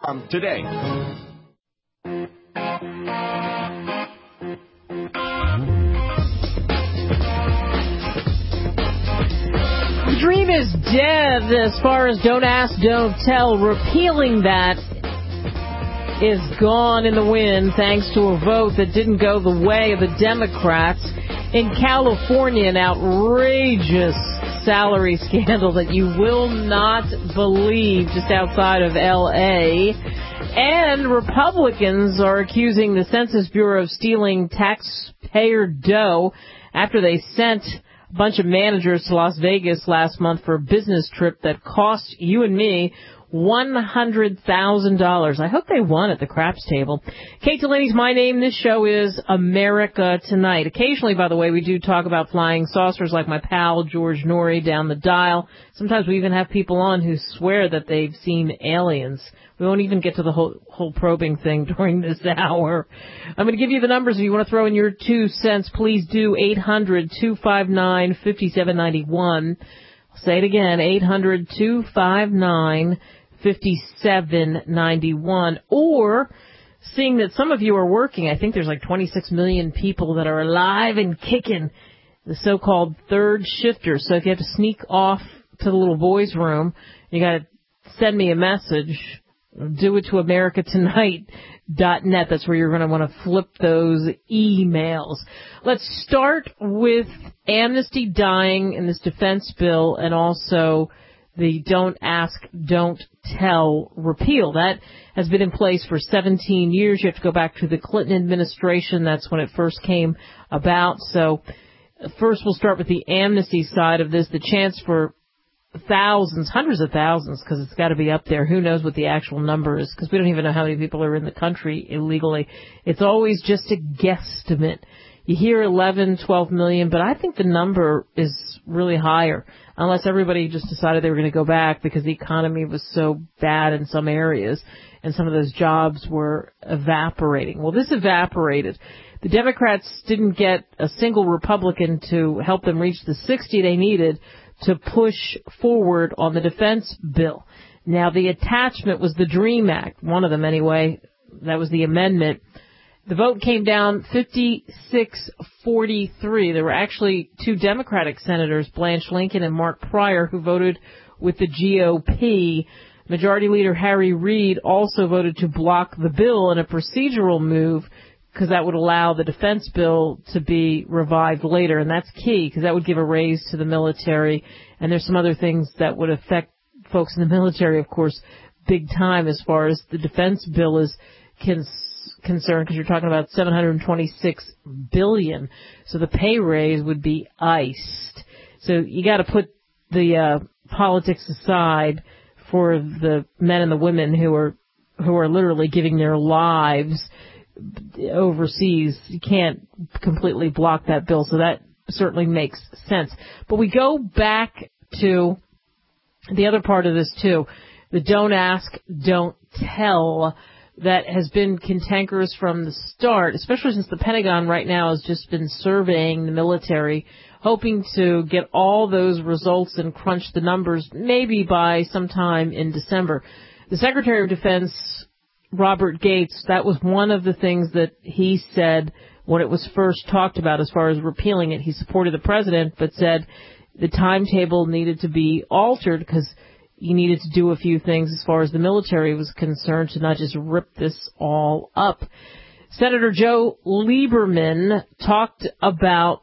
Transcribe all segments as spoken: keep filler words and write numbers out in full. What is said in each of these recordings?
com today. The dream is dead as far as Don't Ask, Don't Tell. Repealing that is gone in the wind thanks to a vote that didn't go the way of the Democrats. In California, an outrageous salary scandal that you will not believe just outside of L A. And Republicans are accusing the Census Bureau of stealing taxpayer dough after they sent a bunch of managers to Las Vegas last month for a business trip that cost you and me one hundred thousand dollars. I hope they won at the craps table. Kate Delaney's my name. This show is America Tonight. Occasionally, by the way, we do talk about flying saucers like my pal George Norrie down the dial. Sometimes we even have people on who swear that they've seen aliens. We won't even get to the whole, whole probing thing during this hour. I'm going to give you the numbers. If you want to throw in your two cents, please do. eight hundred two five nine five seven nine one. I'll say it again, eight hundred two five nine five seven nine one. Or, seeing that some of you are working, I think there's like twenty-six million people that are alive and kicking, the so-called third shifters. So if you have to sneak off to the little boys' room, you got to send me a message. Do it to america tonight dot net. That's where you're going to want to flip those emails. Let's start with amnesty dying in this defense bill and also the Don't Ask, Don't Tell repeal. That has been in place for seventeen years. You have to go back to the Clinton administration. That's when it first came about. So first we'll start with the amnesty side of this. The chance for thousands, hundreds of thousands, because it's got to be up there. Who knows what the actual number is, because we don't even know how many people are in the country illegally. It's always just a guesstimate. You hear eleven, twelve million, but I think the number is really higher, unless everybody just decided they were going to go back because the economy was so bad in some areas and some of those jobs were evaporating. Well, this evaporated. The Democrats didn't get a single Republican to help them reach the sixty they needed to push forward on the defense bill. Now, the attachment was the DREAM Act, one of them anyway. That was the amendment. The vote came down fifty-six forty-three. There were actually two Democratic senators, Blanche Lincoln and Mark Pryor, who voted with the G O P. Majority Leader Harry Reid also voted to block the bill in a procedural move because that would allow the defense bill to be revived later. And that's key because that would give a raise to the military. And there's some other things that would affect folks in the military, of course, big time as far as the defense bill is concerned. concerned because you're talking about seven hundred twenty-six billion dollars. So the pay raise would be iced. So you got to put the uh, politics aside for the men and the women who are who are literally giving their lives overseas. You can't completely block that bill. So that certainly makes sense. But we go back to the other part of this too, the Don't Ask, Don't Tell, that has been cantankerous from the start, especially since the Pentagon right now has just been surveying the military, hoping to get all those results and crunch the numbers maybe by sometime in December. The Secretary of Defense, Robert Gates, that was one of the things that he said when it was first talked about as far as repealing it. He supported the president, but said the timetable needed to be altered because you needed to do a few things as far as the military was concerned to not just rip this all up. Senator Joe Lieberman talked about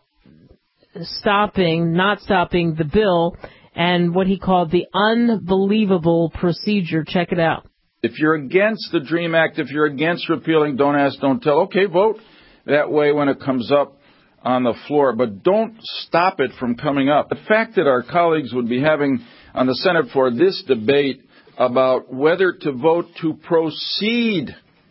stopping, not stopping the bill and what he called the unbelievable procedure. Check it out. If you're against the DREAM Act, if you're against repealing Don't Ask, Don't Tell, okay, vote that way when it comes up on the floor, but don't stop it from coming up. The fact that our colleagues would be having on the Senate floor this debate about whether to vote to proceed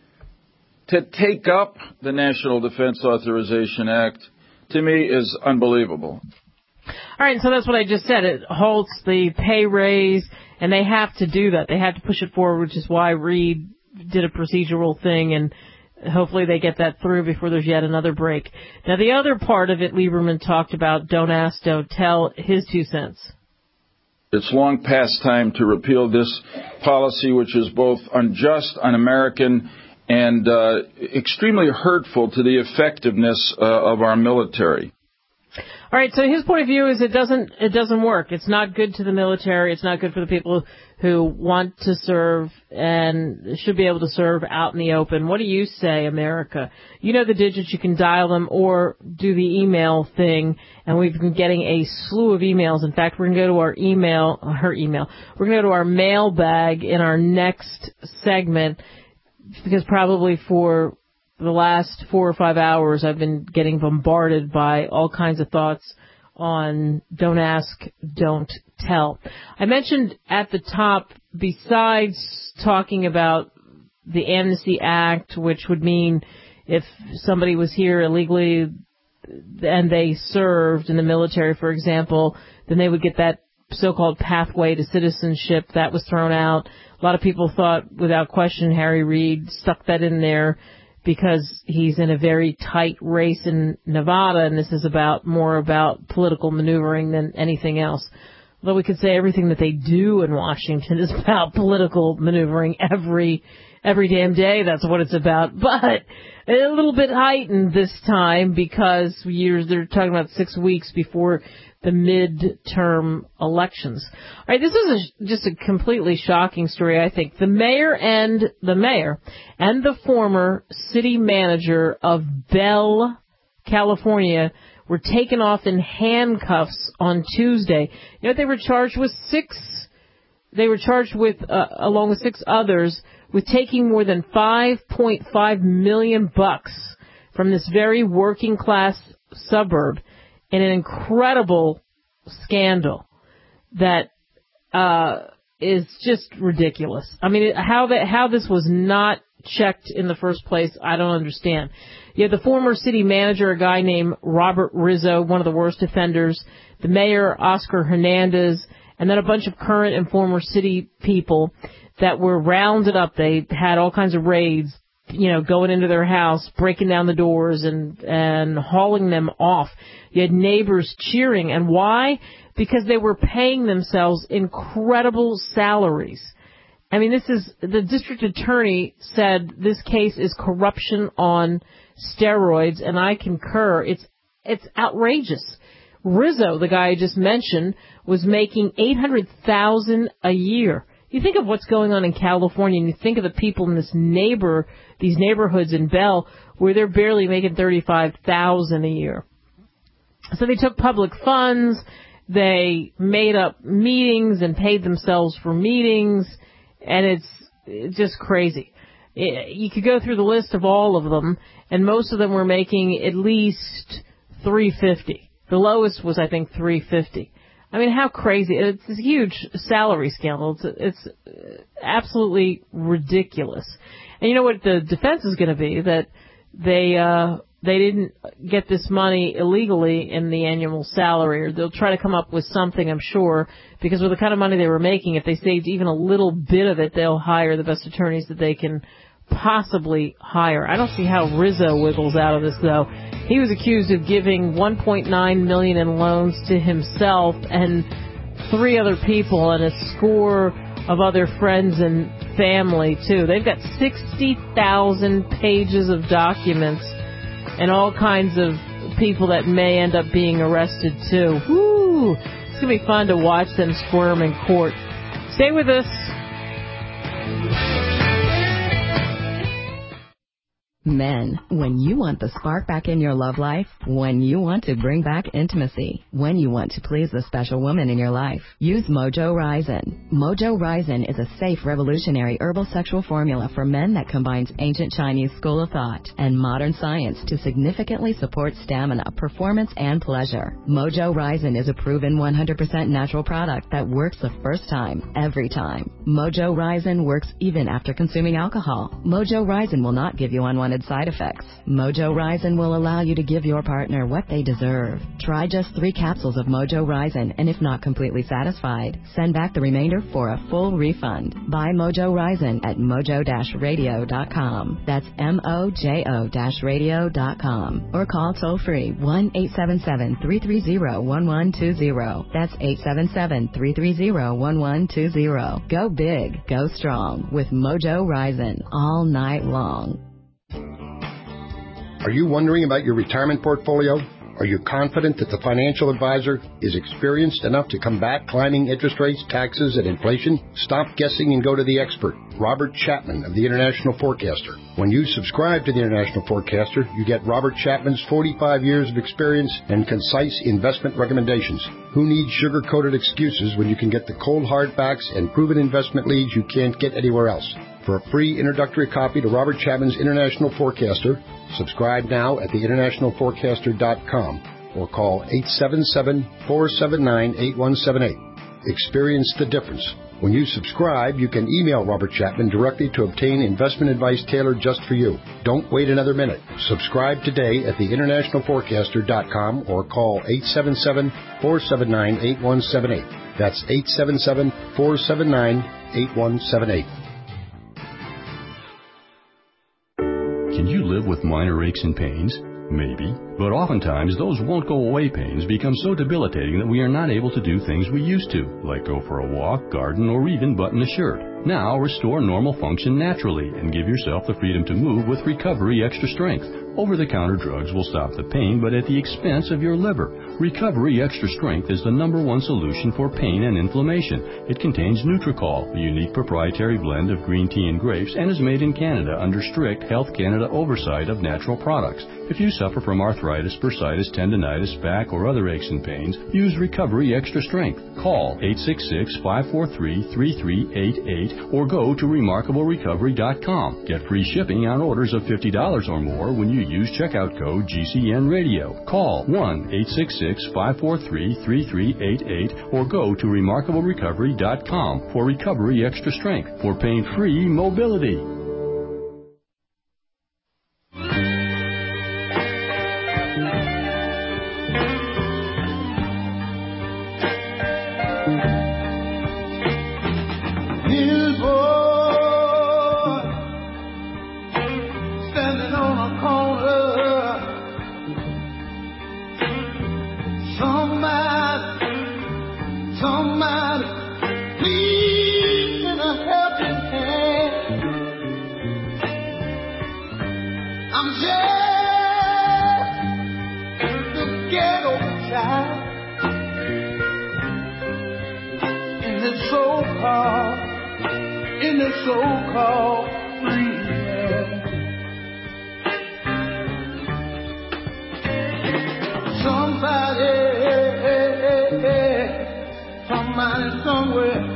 to take up the National Defense Authorization Act, to me, is unbelievable. All right, so that's what I just said. It halts the pay raise, and they have to do that. They have to push it forward, which is why Reid did a procedural thing, and hopefully they get that through before there's yet another break. Now, the other part of it, Lieberman talked about Don't Ask, Don't Tell, his two cents. It's long past time to repeal this policy, which is both unjust, un-American, and uh, extremely hurtful to the effectiveness uh, of our military. All right, so his point of view is it doesn't it doesn't work. It's not good to the military. It's not good for the people who want to serve and should be able to serve out in the open. What do you say, America? You know the digits. You can dial them or do the email thing, and we've been getting a slew of emails. In fact, we're going to go to our email, her email. We're going to go to our mailbag in our next segment because probably for the last four or five hours, I've been getting bombarded by all kinds of thoughts on Don't Ask, Don't Tell. I mentioned at the top, besides talking about the Amnesty Act, which would mean if somebody was here illegally and they served in the military, for example, then they would get that so-called pathway to citizenship. That was thrown out. A lot of people thought, without question, Harry Reid stuck that in there because he's in a very tight race in Nevada, and this is about more about political maneuvering than anything else. Although we could say everything that they do in Washington is about political maneuvering every every damn day. That's what it's about. But a little bit heightened this time because years they're talking about six weeks before the midterm elections. All right, this is a, just a completely shocking story, I think. The mayor and the mayor and the former city manager of Bell, California, were taken off in handcuffs on Tuesday. You know, they were charged with six. They were charged with, uh, along with six others, with taking more than five point five million bucks from this very working class suburb in an incredible scandal that uh, is just ridiculous. I mean, how that how this was not checked in the first place, I don't understand. You have the former city manager, a guy named Robert Rizzo, one of the worst offenders, the mayor, Oscar Hernandez, and then a bunch of current and former city people that were rounded up. They had all kinds of raids, you know, going into their house, breaking down the doors and, and hauling them off. You had neighbors cheering. And why? Because they were paying themselves incredible salaries. I mean, this is, the district attorney said this case is corruption on steroids, and I concur. It's, it's outrageous. Rizzo, the guy I just mentioned, was making eight hundred thousand dollars a year. You think of what's going on in California, and you think of the people in this neighbor, these neighborhoods in Bell, where they're barely making thirty-five thousand dollars a year. So they took public funds, they made up meetings and paid themselves for meetings, and it's, it's just crazy. It, you could go through the list of all of them, and most of them were making at least three hundred fifty dollars. The lowest was, I think, three hundred fifty dollars. I mean, how crazy. It's a huge salary scandal. It's, it's absolutely ridiculous. And you know what the defense is going to be? That they uh, they didn't get this money illegally in the annual salary, or they'll try to come up with something, I'm sure, because with the kind of money they were making, if they saved even a little bit of it, they'll hire the best attorneys that they can possibly hire. I don't see how Rizzo wiggles out of this, though. He was accused of giving one point nine million dollars in loans to himself and three other people and a score of other friends and family, too. They've got sixty thousand pages of documents and all kinds of people that may end up being arrested, too. Woo! It's going to be fun to watch them squirm in court. Stay with us. Men, when you want the spark back in your love life, when you want to bring back intimacy, when you want to please the special woman in your life, use Mojo Ryzen. Mojo Ryzen is a safe, revolutionary herbal sexual formula for men that combines ancient Chinese school of thought and modern science to significantly support stamina, performance, and pleasure. Mojo Ryzen is a proven one hundred percent natural product that works the first time, every time. Mojo Ryzen works even after consuming alcohol. Mojo Ryzen will not give you unwanted unwanted side effects. Mojo Ryzen will allow you to give your partner what they deserve. Try just three capsules of Mojo Ryzen, and if not completely satisfied, send back the remainder for a full refund. Buy Mojo Ryzen at mojo dash radio dot com. That's M O J O radio dot com. Or call toll-free one eight seven seven, three three zero, one one two zero. That's eight seven seven, three three zero, one one two zero. Go big, go strong with Mojo Ryzen all night long. Are you wondering about your retirement portfolio? Are you confident that the financial advisor is experienced enough to combat climbing interest rates, taxes, and inflation? Stop guessing and go to the expert, Robert Chapman of the International Forecaster. When you subscribe to the International Forecaster, you get Robert Chapman's forty-five years of experience and concise investment recommendations. Who needs sugar-coated excuses when you can get the cold hard facts and proven investment leads you can't get anywhere else? For a free introductory copy to Robert Chapman's International Forecaster, subscribe now at the international forecaster dot com or call eight seven seven, four seven nine, eight one seven eight. Experience the difference. When you subscribe, you can email Robert Chapman directly to obtain investment advice tailored just for you. Don't wait another minute. Subscribe today at the international forecaster dot com or call eight seven seven, four seven nine, eight one seven eight. That's eight seven seven, four seven nine, eight one seven eight. Can you live with minor aches and pains? Maybe. But oftentimes, those won't-go-away pains become so debilitating that we are not able to do things we used to, like go for a walk, garden, or even button a shirt. Now, restore normal function naturally and give yourself the freedom to move with Recovery Extra Strength. Over-the-counter drugs will stop the pain, but at the expense of your liver. Recovery Extra Strength is the number one solution for pain and inflammation. It contains Nutricol, a unique proprietary blend of green tea and grapes, and is made in Canada under strict Health Canada oversight of natural products. If you suffer from arthritis, bursitis, tendonitis, back, or other aches and pains, use Recovery Extra Strength. Call eight six six, five four three, three three eight eight or go to remarkable recovery dot com. Get free shipping on orders of fifty dollars or more when you use checkout code G C N Radio. Call one eight six six, five four three, three three eight eight or go to remarkable recovery dot com for Recovery Extra Strength for pain-free mobility. In the so-called free man. Somebody, somebody somewhere.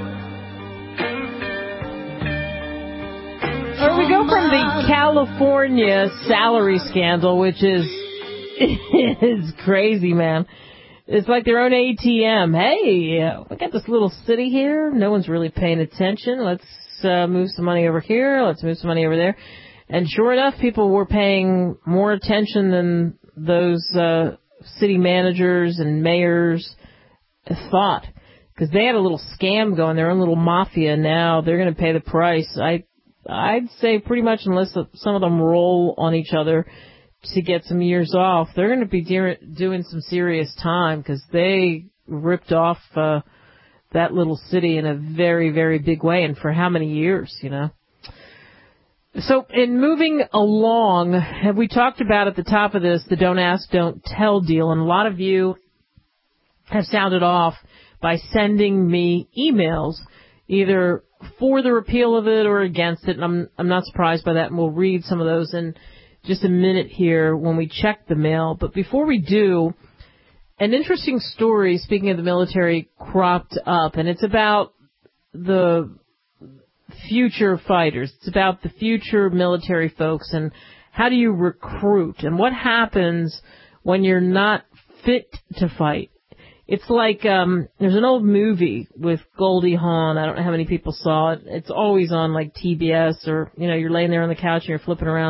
Or we go from the California salary scandal, which is is crazy, man. It's like their own A T M. Hey, uh, we got this little city here. No one's really paying attention. Let's uh, move some money over here. Let's move some money over there. And sure enough, people were paying more attention than those uh, city managers and mayors thought. Because they had a little scam going, their own little mafia. Now they're going to pay the price. I, I'd say pretty much unless some of them roll on each other to get some years off, they're going to be de- doing some serious time because they ripped off uh, that little city in a very, very big way, and for how many years, you know. So in moving along, have we talked about at the top of this the Don't Ask, Don't Tell deal, and a lot of you have sounded off by sending me emails either for the repeal of it or against it, and I'm, I'm not surprised by that, and we'll read some of those in just a minute here when we check the mail. But before we do, an interesting story, speaking of the military, cropped up, and it's about the future fighters. It's about the future military folks and how do you recruit and what happens when you're not fit to fight. It's like um there's an old movie with Goldie Hawn. I don't know how many people saw it. It's always on like T B S or, you know, you're laying there on the couch and you're flipping around.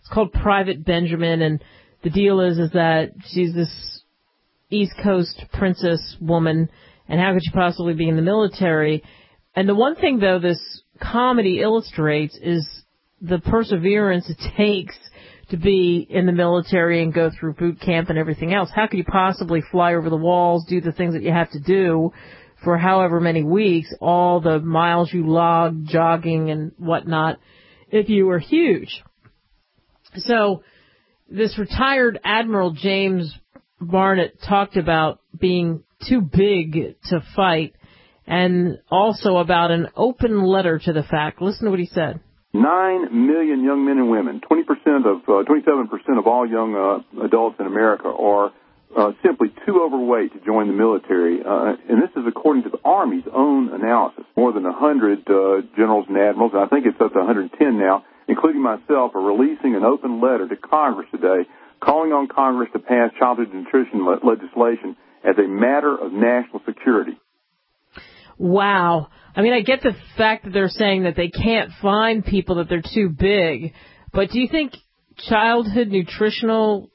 It's called Private Benjamin, and the deal is is that she's this East Coast princess woman, and how could she possibly be in the military? And the one thing, though, this comedy illustrates is the perseverance it takes to be in the military and go through boot camp and everything else. How could you possibly fly over the walls, do the things that you have to do for however many weeks, all the miles you log, jogging and whatnot, if you were huge? So this retired Admiral James Barnett talked about being too big to fight, and also about an open letter to the fact. Listen to what he said. Nine million young men and women, twenty percent of, uh, twenty-seven percent of all young uh, adults in America are uh, simply too overweight to join the military. Uh, and this is according to the Army's own analysis. More than one hundred uh, generals and admirals, and I think it's up to one hundred ten now, including myself, are releasing an open letter to Congress today calling on Congress to pass childhood nutrition le- legislation as a matter of national security. Wow. I mean, I get the fact that they're saying that they can't find people, that they're too big, but do you think childhood nutritional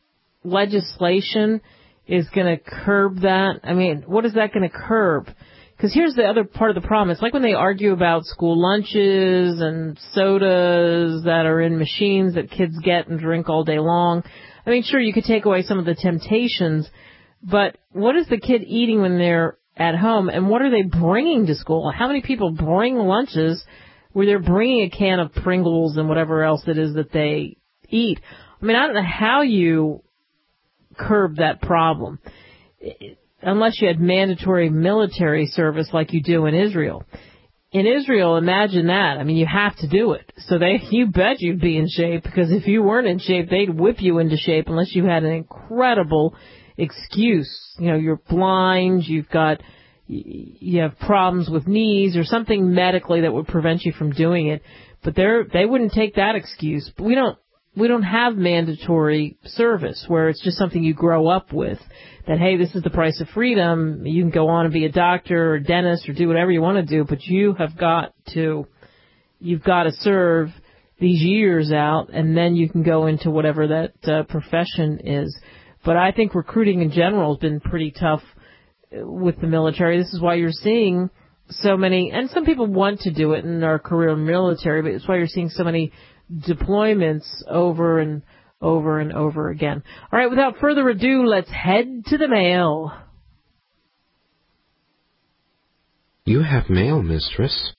legislation is going to curb that? I mean, what is that going to curb? Because here's the other part of the problem. It's like when they argue about school lunches and sodas that are in machines that kids get and drink all day long. I mean, sure, you could take away some of the temptations, but what is the kid eating when they're at home, and what are they bringing to school? How many people bring lunches where they're bringing a can of Pringles and whatever else it is that they eat? I mean, I don't know how you curb that problem unless you had mandatory military service like you do in Israel. In Israel, imagine that. I mean, you have to do it. So they, you bet you'd be in shape, because if you weren't in shape, they'd whip you into shape unless you had an incredible excuse. You know, you're blind, you've got, you have problems with knees or something medically that would prevent you from doing it. But they're, they wouldn't take that excuse. But we don't, we don't have mandatory service where it's just something you grow up with. That, hey, this is the price of freedom. You can go on and be a doctor or a dentist or do whatever you want to do, but you have got to, you've got to serve these years out, and then you can go into whatever that uh, profession is. But I think recruiting in general has been pretty tough with the military. This is why you're seeing so many, and some people want to do it in our career in the military, but it's why you're seeing so many deployments over and over and over again. All right, without further ado, let's head to the mail. You have mail, mistress.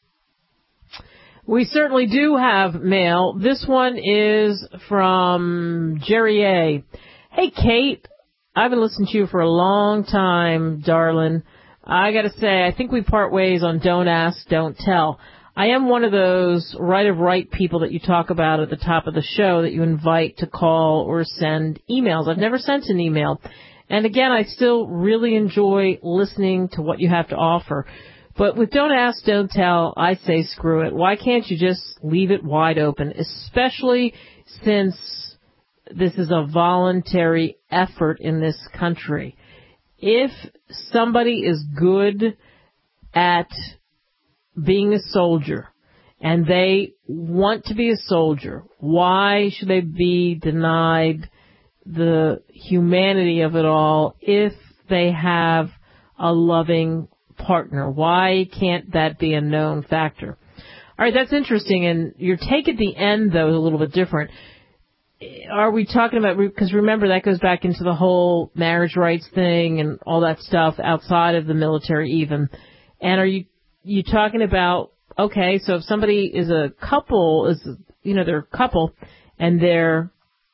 We certainly do have mail. This one is from Jerry A. Hey, Kate, I've been listening to you for a long time, darling. I got to say, I think we part ways on Don't Ask, Don't Tell. I am one of those right of right people that you talk about at the top of the show that you invite to call or send emails. I've never sent an email. And again, I still really enjoy listening to what you have to offer. But with Don't Ask, Don't Tell, I say screw it. Why can't you just leave it wide open, especially since this is a voluntary effort in this country? If somebody is good at being a soldier and they want to be a soldier, why should they be denied the humanity of it all if they have a loving partner? Why can't that be a known factor? All right, that's interesting. And your take at the end, though, is a little bit different. Are we talking about, because remember, that goes back into the whole marriage rights thing and all that stuff outside of the military even. And are you you talking about, okay, so if somebody is a couple, is you know, they're a couple, and they're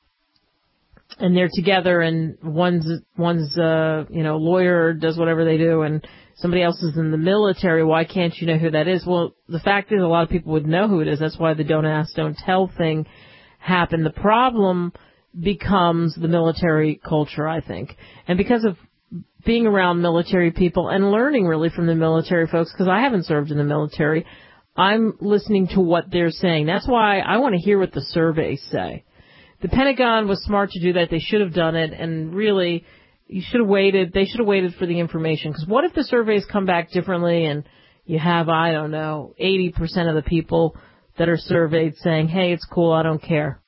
and they're together, and one's one's uh you know, lawyer, does whatever they do, and somebody else is in the military, why can't you know who that is? Well, the fact is, a lot of people would know who it is. That's why the Don't Ask, Don't Tell thing happened. The problem becomes the military culture, I think, and because of being around military people and learning really from the military folks, because I haven't served in the military, I'm listening to what they're saying. That's why I want to hear what the surveys say. The Pentagon was smart to do that. They should have done it, and really, you should have waited. They should have waited for the information, because what if the surveys come back differently and you have, I don't know, eighty percent of the people that are surveyed saying, hey, it's cool, I don't care.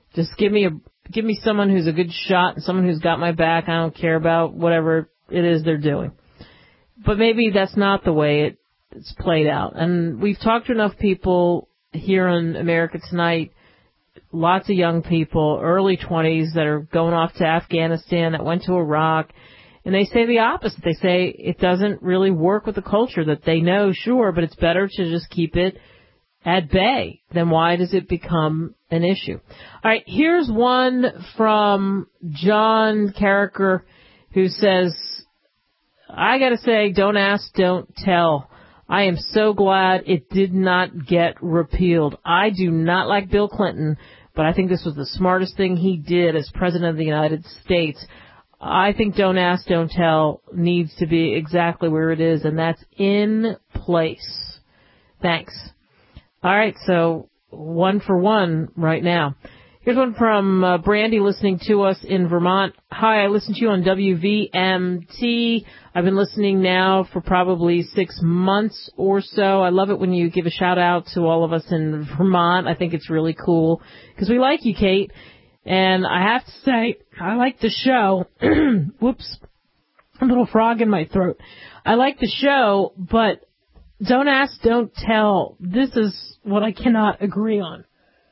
Just give me a give me someone who's a good shot and someone who's got my back. I don't care about whatever it is they're doing. But maybe that's not the way it, it's played out. And we've talked to enough people here in America tonight, lots of young people, early twenties, that are going off to Afghanistan, that went to Iraq, and they say the opposite. They say it doesn't really work with the culture, that they know, sure, but it's better to just keep it at bay. Then why does it become an issue? All right, here's one from John Carricker, who says, I got to say, don't ask, don't tell. I am so glad it did not get repealed. I do not like Bill Clinton, but I think this was the smartest thing he did as President of the United States. I think don't ask, don't tell needs to be exactly where it is, and that's in place. Thanks. All right, so one for one right now. Here's one from uh, Brandy listening to us in Vermont. Hi, I listen to you on W V M T. I've been listening now for probably six months or so. I love it when you give a shout out to all of us in Vermont. I think it's really cool because we like you, Kate. And I have to say, I like the show. Whoops, a little frog in my throat. I like the show, but don't ask, don't tell. This is what I cannot agree on.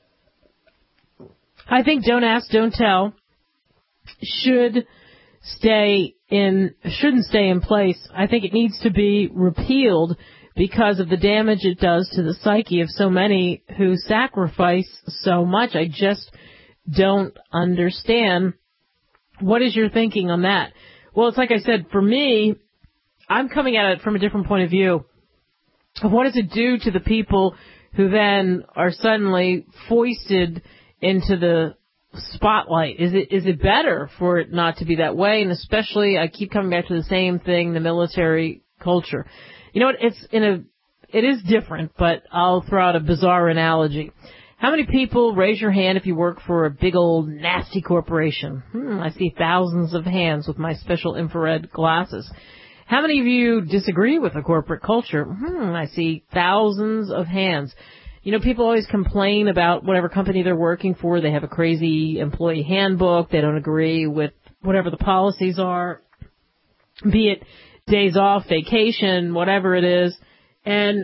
I think don't ask, don't tell should stay in, shouldn't stay in place. I think it needs to be repealed because of the damage it does to the psyche of so many who sacrifice so much. I just don't understand. What is your thinking on that? Well, it's like I said, for me, I'm coming at it from a different point of view. What does it do to the people who then are suddenly foisted into the spotlight? Is it is it better for it not to be that way? And especially, I keep coming back to the same thing, the military culture. You know what? It's in a it is different, but I'll throw out a bizarre analogy. How many people, raise your hand if you work for a big old nasty corporation? Hmm, I see thousands of hands with my special infrared glasses. How many of you disagree with the corporate culture? Hmm, I see thousands of hands. You know, people always complain about whatever company they're working for. They have a crazy employee handbook. They don't agree with whatever the policies are, be it days off, vacation, whatever it is. And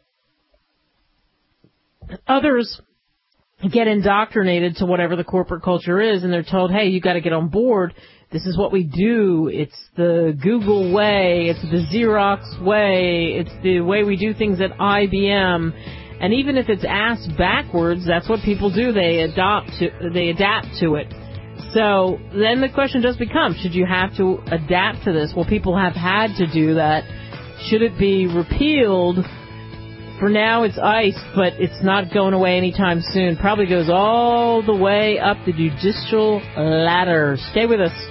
others get indoctrinated to whatever the corporate culture is, and they're told, hey, you got to get on board. This is what we do. It's the Google way. It's the Xerox way. It's the way we do things at I B M. And even if it's asked backwards, that's what people do. They adopt to, they adapt to it. So then the question does become, should you have to adapt to this? Well, people have had to do that. Should it be repealed? For now, it's iced, but it's not going away anytime soon. Probably goes all the way up the judicial ladder. Stay with us.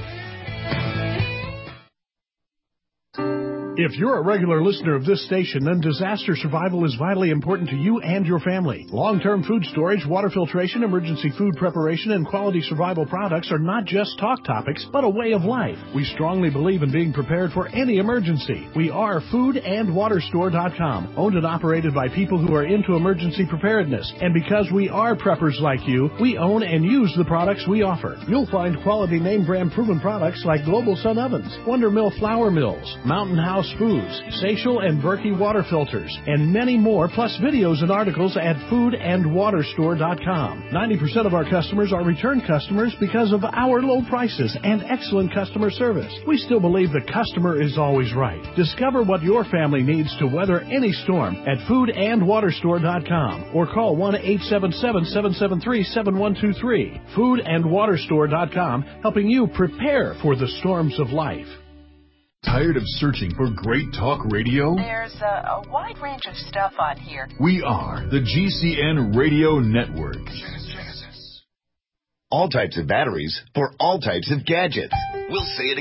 If you're a regular listener of this station, then disaster survival is vitally important to you and your family. Long-term food storage, water filtration, emergency food preparation, and quality survival products are not just talk topics, but a way of life. We strongly believe in being prepared for any emergency. We are food and water store dot com, owned and operated by people who are into emergency preparedness. And because we are preppers like you, we own and use the products we offer. You'll find quality name brand proven products like Global Sun Ovens, Wonder Mill Flour Mills, Mountain House Foods, Seychelles and Berkey water filters, and many more, plus videos and articles at food and water store dot com. ninety percent of our customers are return customers because of our low prices and excellent customer service. We still believe the customer is always right. Discover what your family needs to weather any storm at food and water store dot com or call one eight seven seven, seven seven three, seven one two three. food and water store dot com, helping you prepare for the storms of life. Tired of searching for great talk radio? There's a, a wide range of stuff on here. We are the G C N Radio Network. All types of batteries for all types of gadgets. We'll say it again.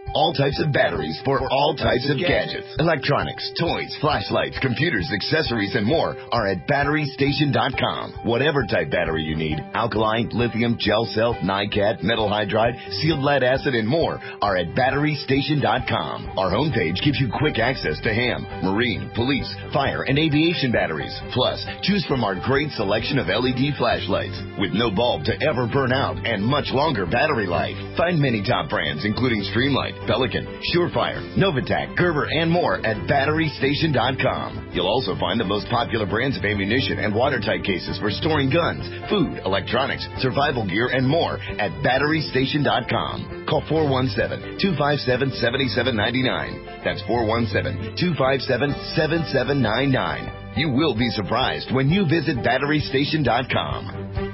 All types of batteries for all types of gadgets. Electronics, toys, flashlights, computers, accessories, and more are at battery station dot com. Whatever type battery you need, alkaline, lithium, gel cell, NiCad, metal hydride, sealed lead acid, and more are at battery station dot com. Our homepage gives you quick access to ham, marine, police, fire, and aviation batteries. Plus, choose from our great selection of L E D flashlights with no bulb to ever burn out and much longer battery life. Find many top brands, including Streamlight, Pelican, Surefire, Novatac, Gerber, and more at battery station dot com. You'll also find the most popular brands of ammunition and watertight cases for storing guns, food, electronics, survival gear, and more at battery station dot com. Call four one seven, two five seven, seven seven nine nine. That's four one seven, two five seven, seven seven nine nine. You will be surprised when you visit battery station dot com.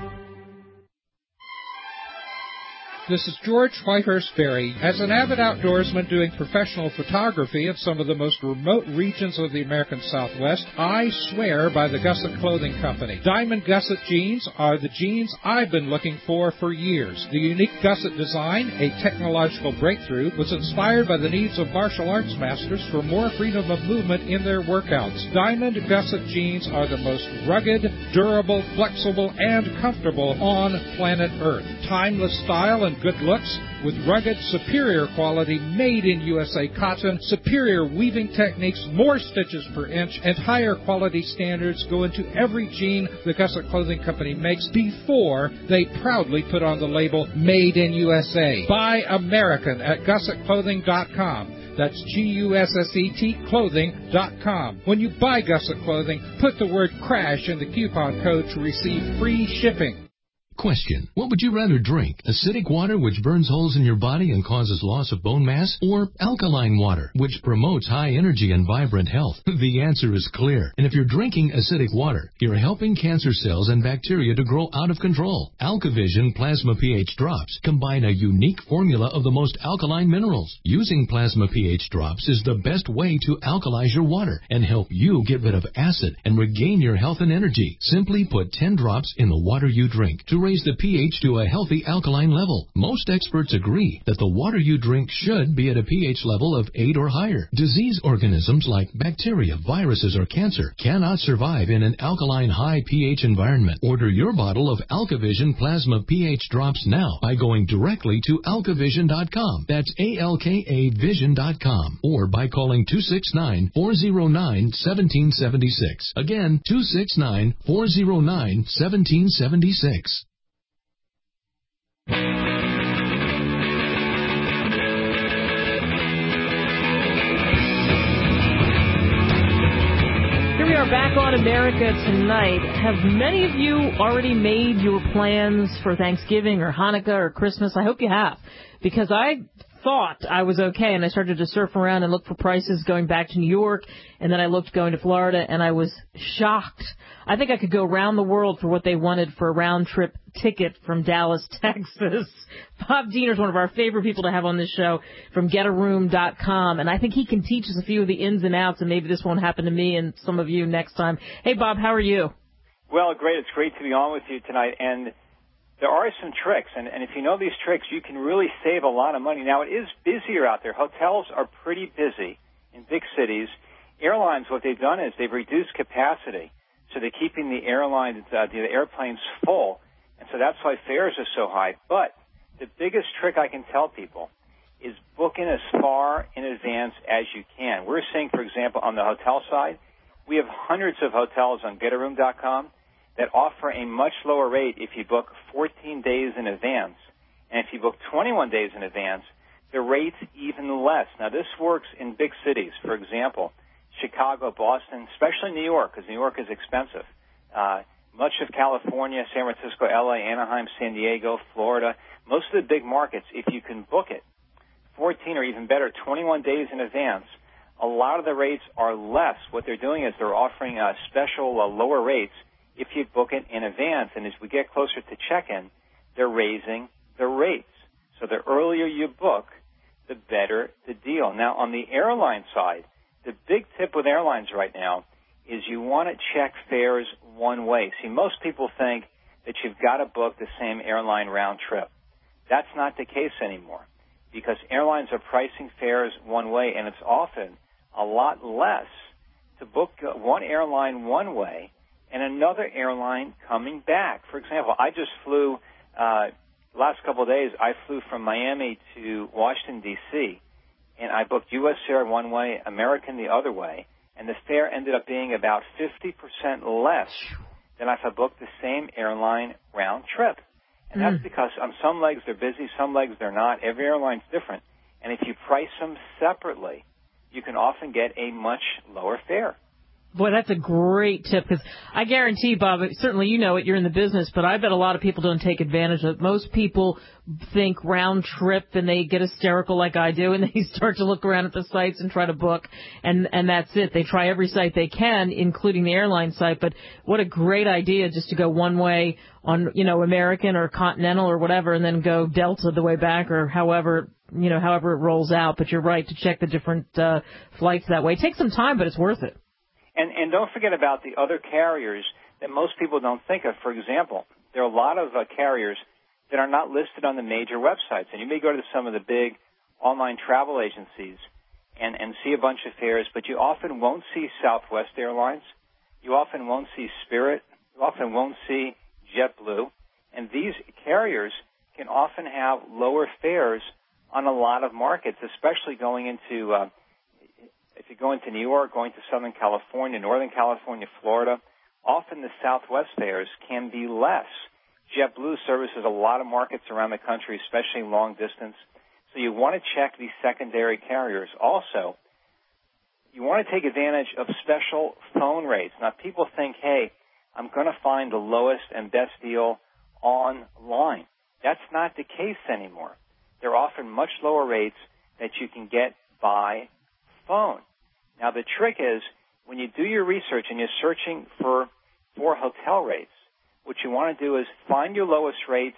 This is George Whitehurst Berry. As an avid outdoorsman doing professional photography in some of the most remote regions of the American Southwest, I swear by the Gusset Clothing Company. Diamond Gusset jeans are the jeans I've been looking for for years. The unique gusset design, a technological breakthrough, was inspired by the needs of martial arts masters for more freedom of movement in their workouts. Diamond Gusset jeans are the most rugged, durable, flexible, and comfortable on planet Earth. Timeless style and good looks with rugged, superior quality, made in U S A cotton, superior weaving techniques, more stitches per inch, and higher quality standards go into every jean the Gusset Clothing Company makes before they proudly put on the label Made in U S A. Buy American at Gusset Clothing dot com. That's G U S S E T clothing dot com. When you buy Gusset Clothing, put the word CRASH in the coupon code to receive free shipping. Question. What would you rather drink? Acidic water, which burns holes in your body and causes loss of bone mass? Or alkaline water, which promotes high energy and vibrant health? The answer is clear. And if you're drinking acidic water, you're helping cancer cells and bacteria to grow out of control. AlkaVision Plasma pH Drops combine a unique formula of the most alkaline minerals. Using Plasma pH Drops is the best way to alkalize your water and help you get rid of acid and regain your health and energy. Simply put ten drops in the water you drink to raise the pH to a healthy alkaline level. Most experts agree that the water you drink should be at a pH level of eight or higher. Disease organisms like bacteria, viruses, or cancer cannot survive in an alkaline high pH environment. Order your bottle of AlkaVision Plasma pH Drops now by going directly to alka vision dot com. That's A L K A vision dot com. Or by calling two six nine, four zero nine, one seven seven six. Again, two six nine, four zero nine, one seven seven six. Here we are back on America Tonight. Have many of you already made your plans for Thanksgiving or Hanukkah or Christmas? I hope you have, because I thought I was okay, and I started to surf around and look for prices going back to New York, and then I looked going to Florida, and I was shocked. I think I could go around the world for what they wanted for a round-trip ticket from Dallas, Texas. Bob Diener is one of our favorite people to have on this show from get a room dot com, and I think he can teach us a few of the ins and outs, and maybe this won't happen to me and some of you next time. Hey, Bob, how are you? Well, great. It's great to be on with you tonight, and there are some tricks, and, and if you know these tricks, you can really save a lot of money. Now, it is busier out there. Hotels are pretty busy in big cities. Airlines, what they've done is they've reduced capacity, so they're keeping the airlines, uh, the airplanes full, and so that's why fares are so high. But the biggest trick I can tell people is book in as far in advance as you can. We're seeing, for example, on the hotel side, we have hundreds of hotels on get a room dot com that offer a much lower rate if you book fourteen days in advance. And if you book twenty-one days in advance, the rate's even less. Now, this works in big cities. For example, Chicago, Boston, especially New York, because New York is expensive. Uh, much of California, San Francisco, L A, Anaheim, San Diego, Florida, most of the big markets, if you can book it fourteen or even better, twenty-one days in advance, a lot of the rates are less. What they're doing is they're offering uh, special uh, lower rates if you book it in advance. And as we get closer to check-in, they're raising the rates. So the earlier you book, the better the deal. Now, on the airline side, the big tip with airlines right now is you want to check fares one way. See, most people think that you've got to book the same airline round trip. That's not the case anymore. because airlines are pricing fares one way, and it's often a lot less to book one airline one way and another airline coming back. For example, I just flew, uh, last couple of days, I flew from Miami to Washington, D C, and I booked U S Air one way, American the other way, and the fare ended up being about fifty percent less than if I booked the same airline round trip. And that's mm. because on some legs they're busy, some legs they're not. Every airline's different. And if you price them separately, you can often get a much lower fare. Boy, that's a great tip, because I guarantee, Bob, certainly you know it, you're in the business, but I bet a lot of people don't take advantage of it. Most people think round trip, and they get hysterical like I do, and they start to look around at the sites and try to book, and, and that's it. They try every site they can, including the airline site, but what a great idea just to go one way on, you know, American or Continental or whatever, and then go Delta the way back, or however, you know, however it rolls out. But you're right to check the different uh, flights that way. It takes some time, but it's worth it. And, and don't forget about the other carriers that most people don't think of. For example, there are a lot of uh, carriers that are not listed on the major websites. And you may go to some of the big online travel agencies and, and see a bunch of fares, but you often won't see Southwest Airlines. You often won't see Spirit. You often won't see JetBlue. And these carriers can often have lower fares on a lot of markets, especially going into uh, if you go into New York, going to Southern California, Northern California, Florida, often the Southwest fares can be less. JetBlue services a lot of markets around the country, especially long distance. So you want to check these secondary carriers. Also, you want to take advantage of special phone rates. Now, people think, hey, I'm going to find the lowest and best deal online. That's not the case anymore. There are often much lower rates that you can get by phone. Now, the trick is when you do your research and you're searching for for hotel rates, what you want to do is find your lowest rates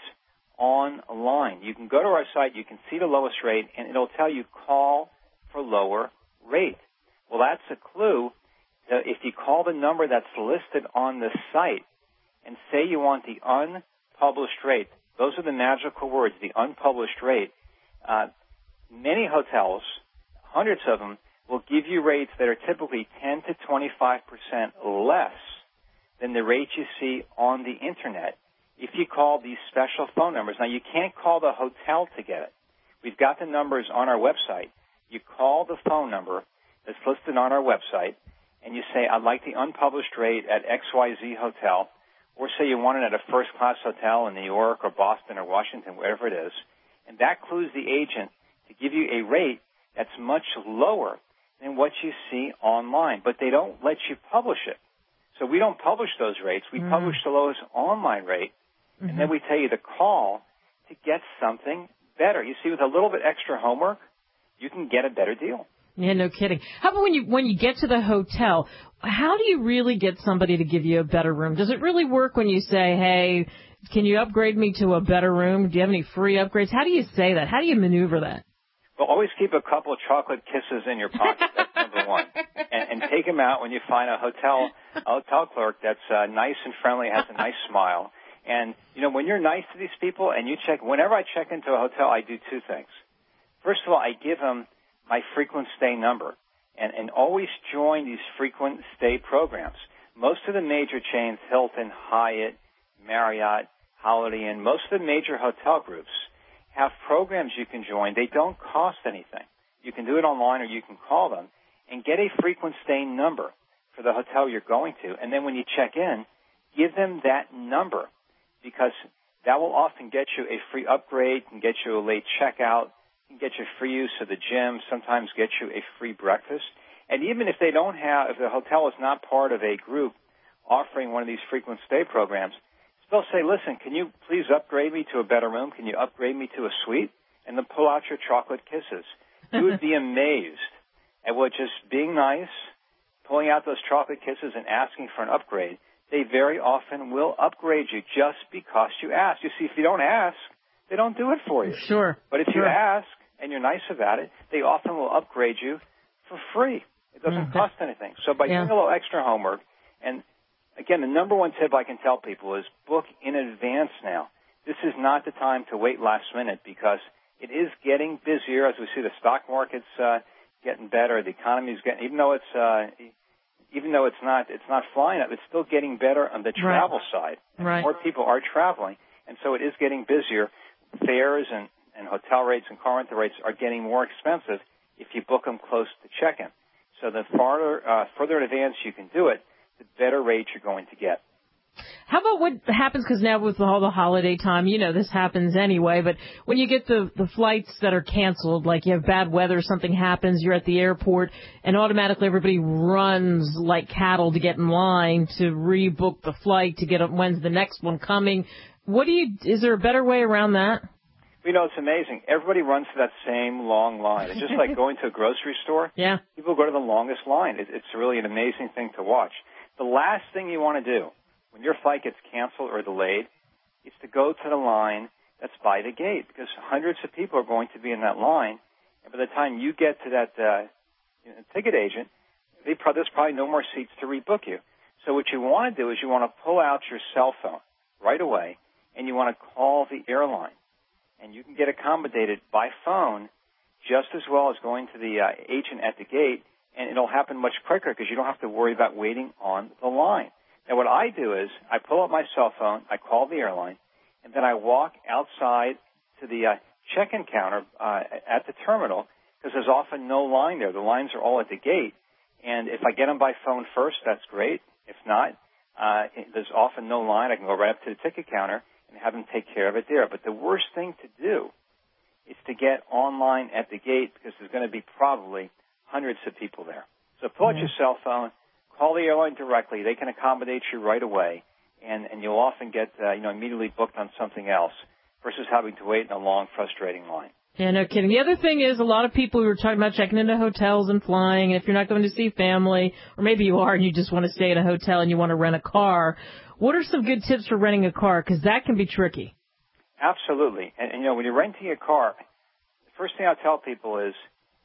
online. You can go to our site, you can see the lowest rate, and it'll tell you call for lower rate. Well, that's a clue that if you call the number that's listed on the site and say you want the unpublished rate, those are the magical words, the unpublished rate, uh, many hotels, hundreds of them, will give you rates that are typically ten to twenty-five percent less than the rate you see on the Internet if you call these special phone numbers. Now, you can't call the hotel to get it. We've got the numbers on our website. You call the phone number that's listed on our website, and you say, I'd like the unpublished rate at X Y Z Hotel, or say you want it at a first-class hotel in New York or Boston or Washington, wherever it is, and that clues the agent to give you a rate that's much lower than what you see online, but they don't let you publish it. So we don't publish those rates. We mm. publish the lowest online rate, mm-hmm. and then we tell you to call to get something better. You see, with a little bit extra homework, you can get a better deal. Yeah, no kidding. How about when you when you get to the hotel, how do you really get somebody to give you a better room? Does it really work when you say, hey, can you upgrade me to a better room? Do you have any free upgrades? How do you say that? How do you maneuver that? Well, always keep a couple of chocolate kisses in your pocket. That's number one. And, and take them out when you find a hotel a hotel clerk that's uh, nice and friendly, has a nice smile. And, you know, when you're nice to these people and you check, whenever I check into a hotel, I do two things. First of all, I give them my frequent stay number and, and always join these frequent stay programs. Most of the major chains, Hilton, Hyatt, Marriott, Holiday Inn, most of the major hotel groups have programs you can join. They don't cost anything. You can do it online or you can call them and get a frequent stay number for the hotel you're going to. And then when you check in, give them that number because that will often get you a free upgrade, can get you a late checkout, can get you free use of the gym, sometimes get you a free breakfast. And even if they don't have, if the hotel is not part of a group offering one of these frequent stay programs, they'll say, listen, can you please upgrade me to a better room? Can you upgrade me to a suite? And then pull out your chocolate kisses. You would be amazed at what just being nice, pulling out those chocolate kisses and asking for an upgrade, they very often will upgrade you just because you ask. You see, if you don't ask, they don't do it for you. Sure. But if sure. you ask and you're nice about it, they often will upgrade you for free. It doesn't mm-hmm. cost anything. So by yeah. doing a little extra homework, and again, the number one tip I can tell people is book in advance now. This is not the time to wait last minute because It is getting busier as we see the stock market's uh, getting better. The economy is getting, even though it's uh, even though it's not it's not flying up, it's still getting better on the travel right. side. And right. More people are traveling, and so it is getting busier. Fares and, and hotel rates and car rental rates are getting more expensive if you book them close to check-in. So the farther uh, further in advance you can do it, the better rate you're going to get. How about what happens, because now with all the holiday time, you know, this happens anyway, but when you get the, the flights that are canceled, like you have bad weather, something happens, you're at the airport, and automatically everybody runs like cattle to get in line to rebook the flight, to get a, when's the next one coming. What do you, is there a better way around that? You know, it's amazing. Everybody runs to that same long line. It's just like going to a grocery store. Yeah. People go to the longest line. It, it's really an amazing thing to watch. The last thing you want to do when your flight gets canceled or delayed is to go to the line that's by the gate, because hundreds of people are going to be in that line. And by the time you get to that uh, you know, ticket agent, they pro- there's probably no more seats to rebook you. So what you want to do is you want to pull out your cell phone right away, and you want to call the airline. And you can get accommodated by phone just as well as going to the uh, agent at the gate, and it'll happen much quicker because you don't have to worry about waiting on the line. Now, what I do is I pull up my cell phone, I call the airline, and then I walk outside to the uh, check-in counter uh, at the terminal, because there's often no line there. The lines are all at the gate. And if I get them by phone first, that's great. If not, uh, there's often no line. I can go right up to the ticket counter and have them take care of it there. But the worst thing to do is to get online at the gate, because there's going to be probably hundreds of people there. So pull out your cell phone, call the airline directly. They can accommodate you right away, and, and you'll often get uh, you know immediately booked on something else versus having to wait in a long, frustrating line. Yeah, no kidding. The other thing is a lot of people who are talking about checking into hotels and flying, and if you're not going to see family, or maybe you are and you just want to stay at a hotel and you want to rent a car, what are some good tips for renting a car? Because that can be tricky. Absolutely. And, and, you know, when you're renting a car, the first thing I tell people is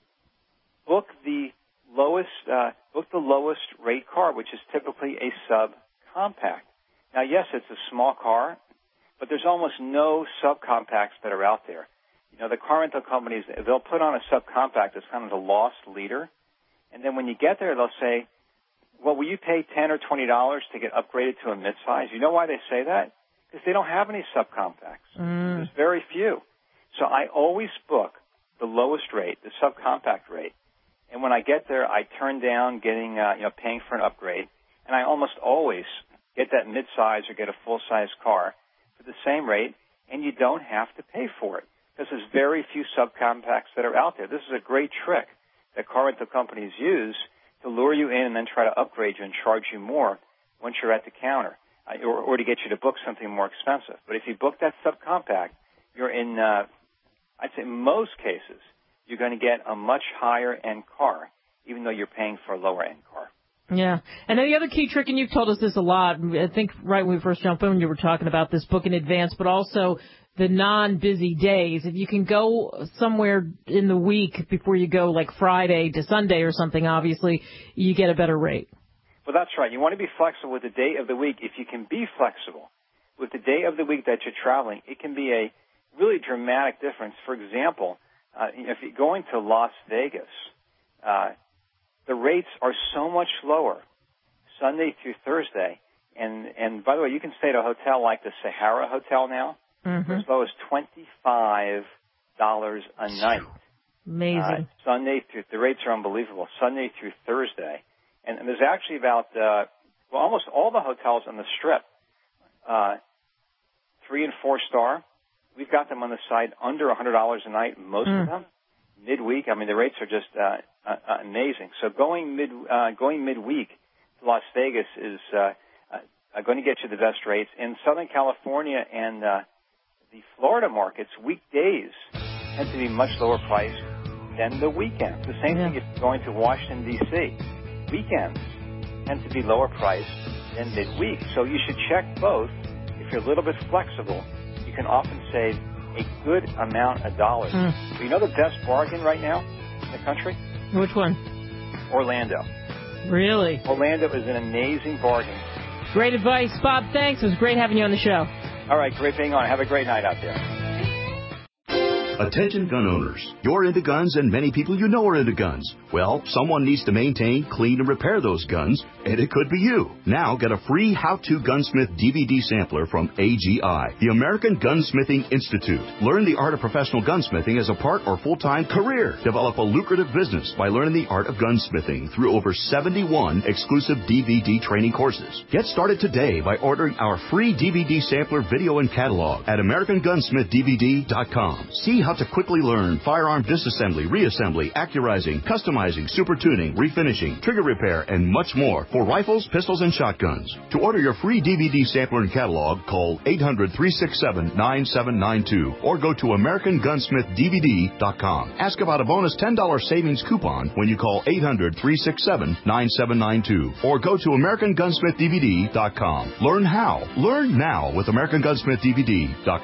book the lowest, uh, book the lowest rate car, which is typically a subcompact. Now, yes, it's a small car, but there's almost no subcompacts that are out there. You know, the car rental companies, they'll put on a subcompact that's kind of the lost leader. And then when you get there, they'll say, well, will you pay ten dollars or twenty dollars to get upgraded to a midsize? You know why they say that? Because they don't have any subcompacts. Mm. There's very few. So I always book the lowest rate, the subcompact rate. And when I get there, I turn down getting, uh, you know, paying for an upgrade. And I almost always get that midsize or get a full-size car for the same rate, and you don't have to pay for it, because there's very few subcompacts that are out there. This is a great trick that car rental companies use to lure you in and then try to upgrade you and charge you more once you're at the counter, uh, or, or to get you to book something more expensive. But if you book that subcompact, you're in, uh, I'd say in most cases, you're going to get a much higher-end car, even though you're paying for a lower-end car. Yeah. And then the other key trick, and you've told us this a lot, I think right when we first jumped in, you were talking about this book in advance, but also the non-busy days. If you can go somewhere in the week before you go, like Friday to Sunday or something, obviously, you get a better rate. Well, that's right. You want to be flexible with the day of the week. If you can be flexible with the day of the week that you're traveling, it can be a really dramatic difference. For example, uh, if you're going to Las Vegas, uh, the rates are so much lower Sunday through Thursday. And, and by the way, you can stay at a hotel like the Sahara Hotel now, mm-hmm. for as low as twenty-five dollars a night. Amazing. Uh, Sunday through, the rates are unbelievable, Sunday through Thursday. And, and there's actually about, uh, well, almost all the hotels on the Strip, uh, three and four star, we've got them on the site under one hundred dollars a night, most mm. of them. Midweek, I mean, the rates are just uh, uh, amazing. So going mid uh, going midweek to Las Vegas is uh, uh, going to get you the best rates. In Southern California and uh, the Florida markets, weekdays tend to be much lower priced than the weekends. The same yeah. thing if you're going to Washington, D C Weekends tend to be lower priced than midweek. So you should check both. If you're a little bit flexible, you can often save a good amount of dollars. Mm. But you know the best bargain right now in the country? Which one? Orlando. Really? Orlando is an amazing bargain. Great advice, Bob. Thanks. It was great having you on the show. All right, great being on. Have a great night out there. Attention gun owners. You're into guns and many people you know are into guns. Well, someone needs to maintain, clean, and repair those guns, and it could be you. Now get a free How-To Gunsmith D V D sampler from A G I, the American Gunsmithing Institute. Learn the art of professional gunsmithing as a part or full-time career. Develop a lucrative business by learning the art of gunsmithing through over seventy-one exclusive D V D training courses. Get started today by ordering our free D V D sampler video and catalog at American Gunsmith D V D dot com. See how to quickly learn firearm disassembly, reassembly, accurizing, customizing, super tuning, refinishing, trigger repair, and much more for rifles, pistols, and shotguns. To order your free D V D sampler and catalog, call eight hundred, three six seven, nine seven nine two or go to American Gunsmith D V D dot com. Ask about a bonus ten dollars savings coupon when you call eight hundred, three six seven, nine seven nine two or go to American Gunsmith D V D dot com. Learn how. Learn now with American Gunsmith D V D dot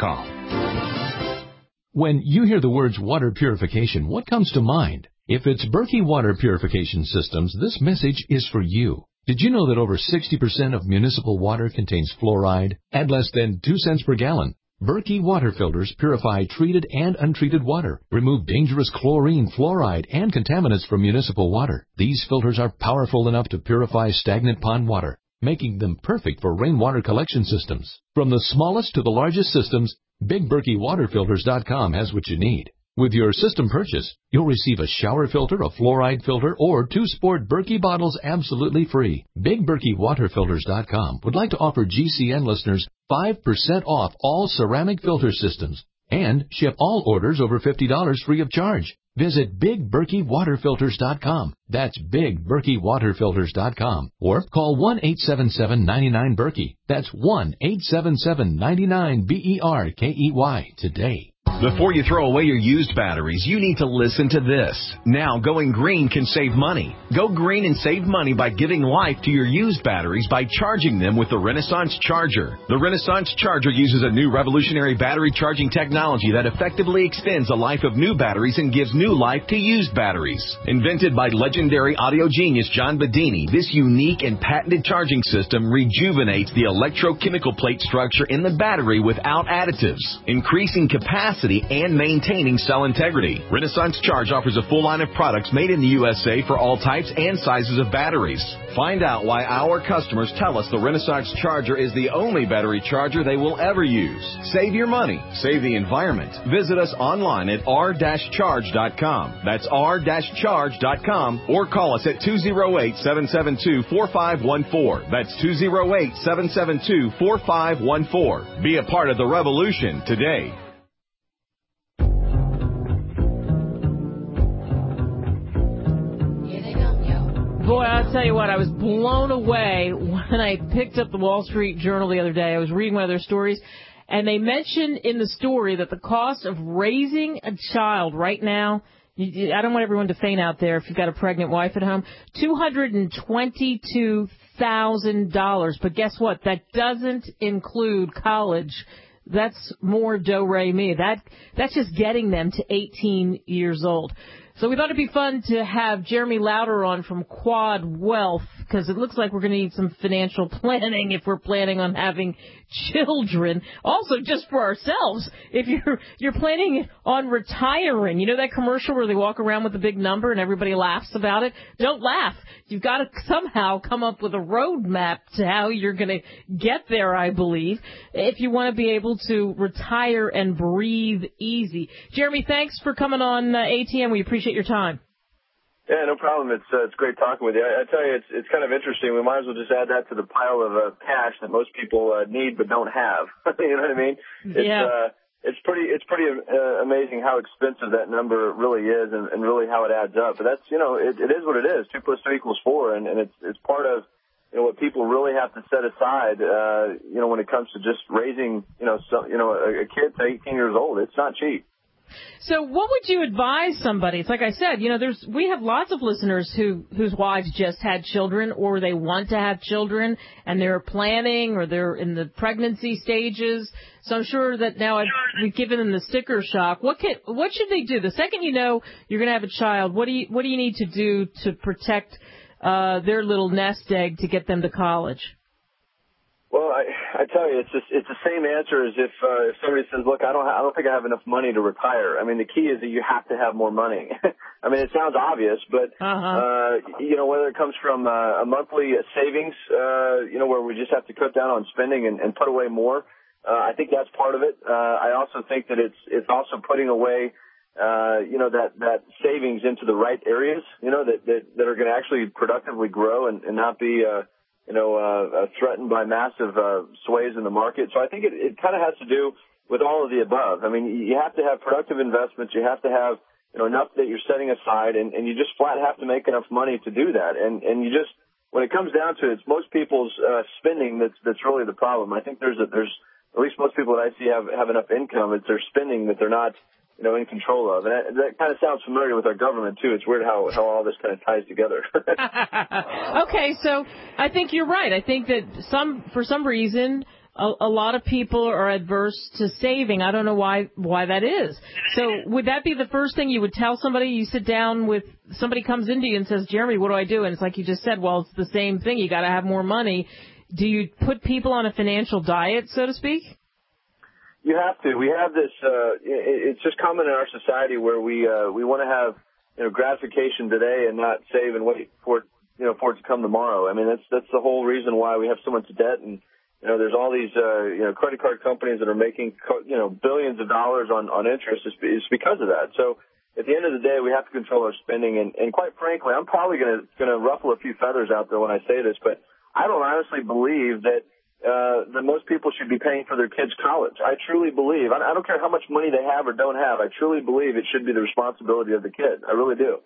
com. When you hear the words water purification, what comes to mind? If it's Berkey Water Purification Systems, this message is for you. Did you know that over sixty percent of municipal water contains fluoride at less than two cents per gallon? Berkey water filters purify treated and untreated water, remove dangerous chlorine, fluoride, and contaminants from municipal water. These filters are powerful enough to purify stagnant pond water, making them perfect for rainwater collection systems. From the smallest to the largest systems, Big Berkey Water Filters dot com has what you need. With your system purchase, you'll receive a shower filter, a fluoride filter, or two sport Berkey bottles absolutely free. Big Berkey Water Filters dot com would like to offer G C N listeners five percent off all ceramic filter systems and ship all orders over fifty dollars free of charge. Visit Big Berkey Water Filters dot com. That's Big Berkey Water Filters dot com. Or call one eight seven seven, nine nine, Berkey. That's one eight seven seven, nine nine, B E R K E Y today. Before you throw away your used batteries, you need to listen to this. Now, going green can save money. Go green and save money by giving life to your used batteries by charging them with the Renaissance Charger. The Renaissance Charger uses a new revolutionary battery charging technology that effectively extends the life of new batteries and gives new life to used batteries. Invented by legendary audio genius John Bedini, this unique and patented charging system rejuvenates the electrochemical plate structure in the battery without additives, increasing capacity and maintaining cell integrity. Renaissance Charge offers a full line of products made in the U S A for all types and sizes of batteries. Find out why our customers tell us the Renaissance Charger is the only battery charger they will ever use. Save your money. Save the environment. Visit us online at r dash charge dot com. That's r dash charge dot com or call us at two oh eight, seven seven two, four five one four. That's two oh eight, seven seven two, four five one four. Be a part of the revolution today. Boy, I'll tell you what, I was blown away when I picked up the Wall Street Journal the other day. I was reading one of their stories, and they mentioned in the story that the cost of raising a child right now, I don't want everyone to faint out there if you've got a pregnant wife at home, two hundred twenty-two thousand dollars. But guess what? That doesn't include college. That's more do-re-mi. That, that's just getting them to eighteen years old. So we thought it'd be fun to have Jeremy Lauder on from Quad Wealth, because it looks like we're going to need some financial planning if we're planning on having children. Also, just for ourselves, if you're you're planning on retiring, you know that commercial where they walk around with a big number and everybody laughs about it? Don't laugh. You've got to somehow come up with a roadmap to how you're going to get there, I believe, if you want to be able to retire and breathe easy. Jeremy, thanks for coming on uh, A T M. We appreciate your time. Yeah, no problem. It's uh, it's great talking with you. I, I tell you, it's it's kind of interesting. We might as well just add that to the pile of uh, cash that most people uh, need but don't have. You know what I mean? It's, yeah. Uh, it's pretty it's pretty uh, amazing how expensive that number really is, and, and really how it adds up. But that's you know it, it is what it is. Two plus two equals four, and, and it's it's part of you know what people really have to set aside. Uh, you know when it comes to just raising you know some you know a, a kid to eighteen years old, it's not cheap. So what would you advise somebody? It's like I said, you know, there's we have lots of listeners who whose wives just had children, or they want to have children, and they're planning, or they're in the pregnancy stages. So I'm sure that now I've, we've given them the sticker shock. What can what should they do the second you know you're going to have a child? What do you what do you need to do to protect uh, their little nest egg to get them to college? Well, I, I tell you, it's just, it's the same answer as if uh, if somebody says, "Look, I don't ha- I don't think I have enough money to retire." I mean, the key is that you have to have more money. I mean, it sounds obvious, but uh-huh. uh, you know, whether it comes from uh, a monthly savings, uh, you know, where we just have to cut down on spending and, and put away more, uh, I think that's part of it. Uh, I also think that it's it's also putting away, uh, you know, that that savings into the right areas, you know, that that, that are going to actually productively grow and, and not be uh, you know, uh, uh, threatened by massive uh, sways in the market. So I think it, it kind of has to do with all of the above. I mean, you have to have productive investments. You have to have, you know, enough that you're setting aside, and, and you just flat have to make enough money to do that. And, and you just, when it comes down to it, it's most people's uh, spending that's that's really the problem. I think there's a, there's at least most people that I see have have enough income. It's their spending that they're not, you know, in control of. And that, that kind of sounds familiar with our government, too. It's weird how, how all this kind of ties together. Okay, so I think you're right. I think that some, for some reason, a, a lot of people are adverse to saving. I don't know why why that is. So would that be the first thing you would tell somebody? You sit down with, somebody comes into you and says, "Jeremy, what do I do?" And it's like you just said, well, it's the same thing. You got to have more money. Do you put people on a financial diet, so to speak? You have to. We have this. Uh, it's just common in our society where we uh, we want to have, you know, gratification today and not save and wait for it, you know, for it to come tomorrow. I mean, that's that's the whole reason why we have so much debt, and you know, there's all these uh, you know credit card companies that are making you know billions of dollars on on interest. It's, it's because of that. So at the end of the day, we have to control our spending, and, and quite frankly, I'm probably going to going to ruffle a few feathers out there when I say this, but I don't honestly believe that. Uh, that most people should be paying for their kids' college. I truly believe, I, I don't care how much money they have or don't have, I truly believe it should be the responsibility of the kid. I really do.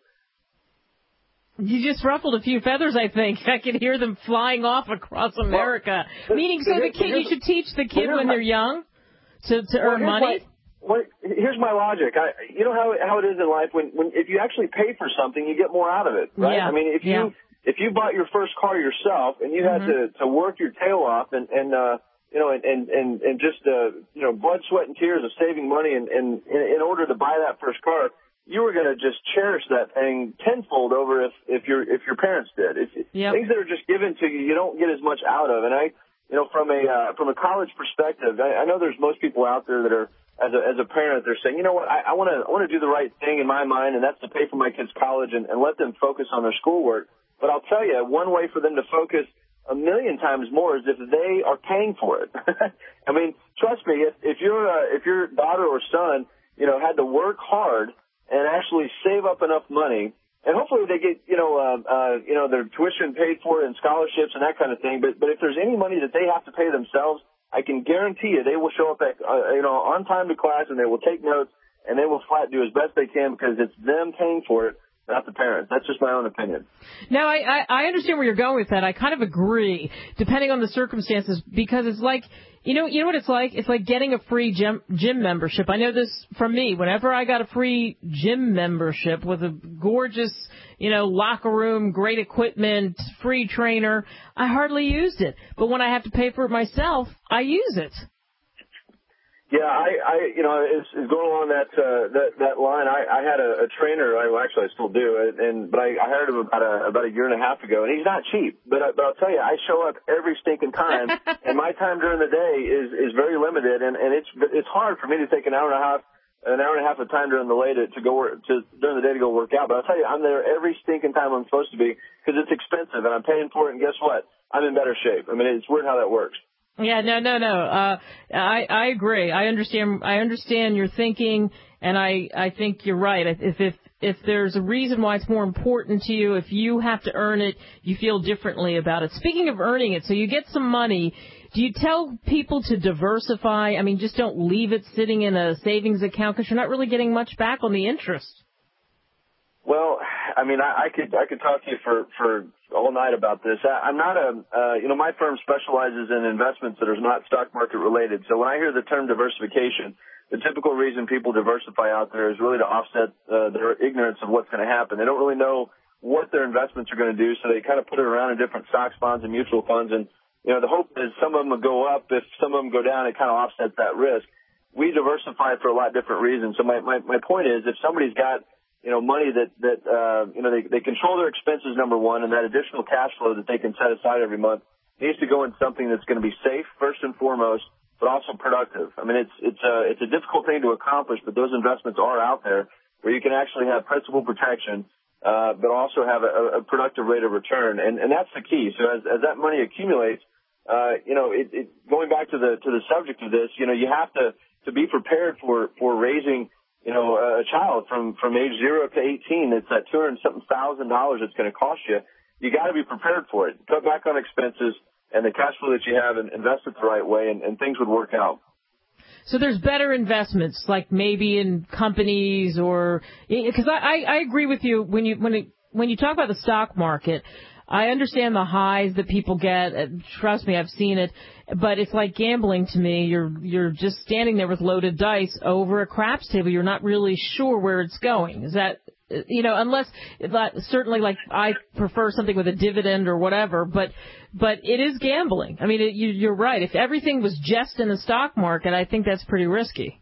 You just ruffled a few feathers, I think. I can hear them flying off across America. Well, Meaning, so the kid, you should teach the kid when my, they're young to, to well, earn money? My, well, here's my logic. I, you know how how it is in life, when, when if you actually pay for something, you get more out of it, right? Yeah. I mean, if yeah. you... If you bought your first car yourself and you had mm-hmm. to, to work your tail off and, and uh, you know, and, and, and, and just, uh, you know, blood, sweat, and tears of saving money and, and in order to buy that first car, you were going to just cherish that thing tenfold over if, if your, if your parents did. If, yep. Things that are just given to you, you don't get as much out of. And I, you know, from a, uh, from a college perspective, I, I know there's most people out there that are, as a, as a parent, they're saying, you know what, I want to, I want to do the right thing in my mind, and that's to pay for my kids' college and, and let them focus on their schoolwork. But I'll tell you, one way for them to focus a million times more is if they are paying for it. I mean, trust me, if, if your uh, if your daughter or son, you know, had to work hard and actually save up enough money, and hopefully they get, you know, uh, uh, you know, their tuition paid for and scholarships and that kind of thing. But but if there's any money that they have to pay themselves, I can guarantee you they will show up at, uh, you know, on time to class, and they will take notes, and they will flat do as best they can because it's them paying for it, not the parents. That's just my own opinion. No, I, I, I understand where you're going with that. I kind of agree, depending on the circumstances, because it's like, you know, you know what it's like? It's like getting a free gym, gym membership. I know this from me. Whenever I got a free gym membership with a gorgeous, you know, locker room, great equipment, free trainer, I hardly used it. But when I have to pay for it myself, I use it. Yeah, I, I, you know, it's, it's going along that uh, that that line. I, I had a, a trainer. I well, actually I still do, and but I, I hired him about a about a year and a half ago, and he's not cheap. But I, but I'll tell you, I show up every stinking time, and my time during the day is is very limited, and and it's it's hard for me to take an hour and a half an hour and a half of time during the day to, to go work to during the day to go work out. But I'll tell you, I'm there every stinking time I'm supposed to be because it's expensive, and I'm paying for it. And guess what? I'm in better shape. I mean, it's weird how that works. Yeah, no, no, no. Uh, I, I agree. I understand. I understand your thinking, and I, I think you're right. If, if, if there's a reason why it's more important to you, if you have to earn it, you feel differently about it. Speaking of earning it, so you get some money. Do you tell people to diversify? I mean, just don't leave it sitting in a savings account because you're not really getting much back on the interest. Well, I mean, I, I could I could talk to you for, for all night about this. I, I'm not a, uh, you know, my firm specializes in investments that are not stock market related. So when I hear the term diversification, the typical reason people diversify out there is really to offset uh, their ignorance of what's going to happen. They don't really know what their investments are going to do, so they kind of put it around in different stocks, bonds, and mutual funds. And, you know, the hope is some of them will go up. If some of them go down, it kind of offsets that risk. We diversify for a lot of different reasons. So my, my, my point is, if somebody's got you know, money that, that, uh, you know, they, they control their expenses, number one, and that additional cash flow that they can set aside every month, needs to go in something that's going to be safe first and foremost, but also productive. I mean, it's it's a it's a difficult thing to accomplish, but those investments are out there where you can actually have principal protection, uh, but also have a, a productive rate of return, and and that's the key. So as as that money accumulates, uh, you know, it, it going back to the to the subject of this, you know, you have to to be prepared for for raising, you know, a child from from age zero to eighteen. It's that two hundred something thousand dollars it's going to cost you. You got to be prepared for it. Cut back on expenses, and the cash flow that you have, and invest it the right way, and, and things would work out. So there's better investments, like maybe in companies, or because I, I, I agree with you when you when it, when you talk about the stock market. I understand the highs that people get. Trust me, I've seen it. But it's like gambling to me. You're you're just standing there with loaded dice over a craps table. You're not really sure where it's going. Is that, you know, unless, certainly, like, I prefer something with a dividend or whatever, but but it is gambling. I mean, it, you, you're right. If everything was just in the stock market, I think that's pretty risky.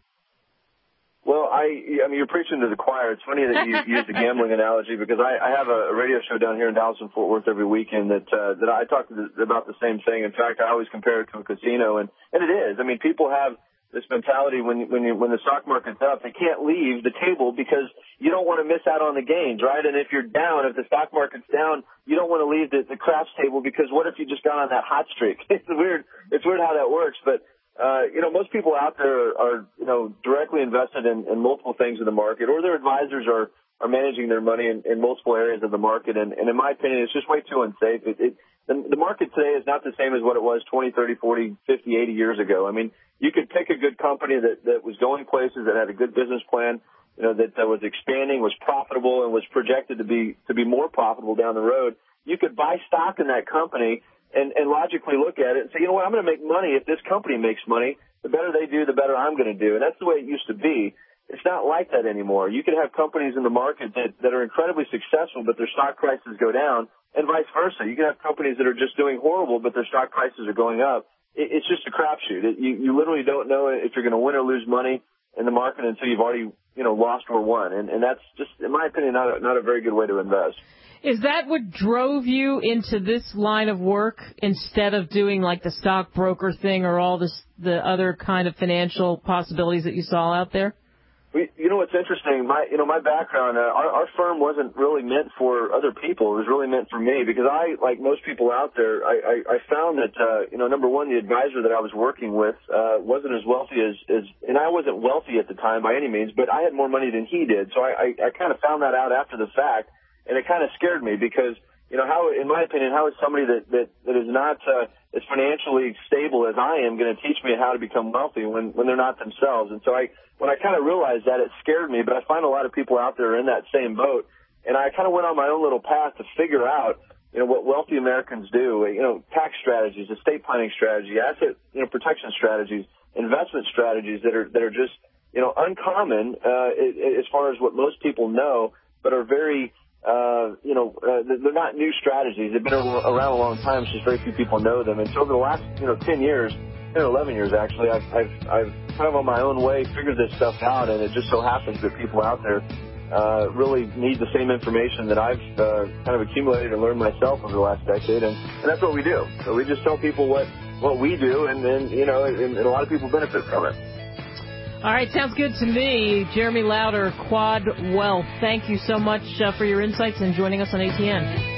Well, I, I mean, you're preaching to the choir. It's funny that you use the gambling analogy, because I, I have a radio show down here in Dallas and Fort Worth every weekend that uh, that I talk about the same thing. In fact, I always compare it to a casino, and, and it is. I mean, people have this mentality when when you, when the stock market's up, they can't leave the table because you don't want to miss out on the gains, right? And if you're down, if the stock market's down, you don't want to leave the, the craps table, because what if you just got on that hot streak? It's weird. It's weird how that works, but. Uh, you know, most people out there are, you know, directly invested in, in multiple things in the market, or their advisors are, are managing their money in, in multiple areas of the market. And, and in my opinion, it's just way too unsafe. It, it, the, the market today is not the same as what it was twenty, thirty, forty, fifty, eighty years ago. I mean, you could pick a good company that, that was going places, that had a good business plan, you know, that, that was expanding, was profitable, and was projected to be, to be more profitable down the road. You could buy stock in that company and, and logically look at it and say, you know what, I'm going to make money. If this company makes money, the better they do, the better I'm going to do. And that's the way it used to be. It's not like that anymore. You can have companies in the market that, that are incredibly successful, but their stock prices go down, and vice versa. You can have companies that are just doing horrible, but their stock prices are going up. It, it's just a crapshoot. It, you, you literally don't know if you're going to win or lose money in the market until you've already, you know, lost or won. And, and that's just, in my opinion, not a, not a very good way to invest. Is that what drove you into this line of work instead of doing like the stockbroker thing or all this, the other kind of financial possibilities that you saw out there? We, you know what's interesting? My, you know, my background, uh, our, our firm wasn't really meant for other people. It was really meant for me, because I, like most people out there, I, I, I found that, uh, you know, number one, the advisor that I was working with uh, wasn't as wealthy as, as, and I wasn't wealthy at the time by any means, but I had more money than he did. So I, I, I kind of found that out after the fact. And it kind of scared me, because, you know, how, in my opinion, how is somebody that, that, that is not uh, as financially stable as I am going to teach me how to become wealthy when, when they're not themselves? And so I, when I kind of realized that, it scared me. But I find a lot of people out there in that same boat. And I kind of went on my own little path to figure out, you know, what wealthy Americans do, you know, tax strategies, estate planning strategy, asset, you know, protection strategies, investment strategies that are, that are just, you know, uncommon uh, as far as what most people know, but are very, Uh, you know, uh, they're not new strategies. They've been around a long time, so just very few people know them. And so over the last, you know, ten years, ten or eleven years actually, I've, I've, I've kind of on my own way figured this stuff out, and it just so happens that people out there uh, really need the same information that I've uh, kind of accumulated and learned myself over the last decade, and, and that's what we do. So we just tell people what, what we do, and then, you know, and, and a lot of people benefit from it. All right, sounds good to me. Jeremy Lauder, Quad Wealth, thank you so much uh, for your insights and joining us on A T N.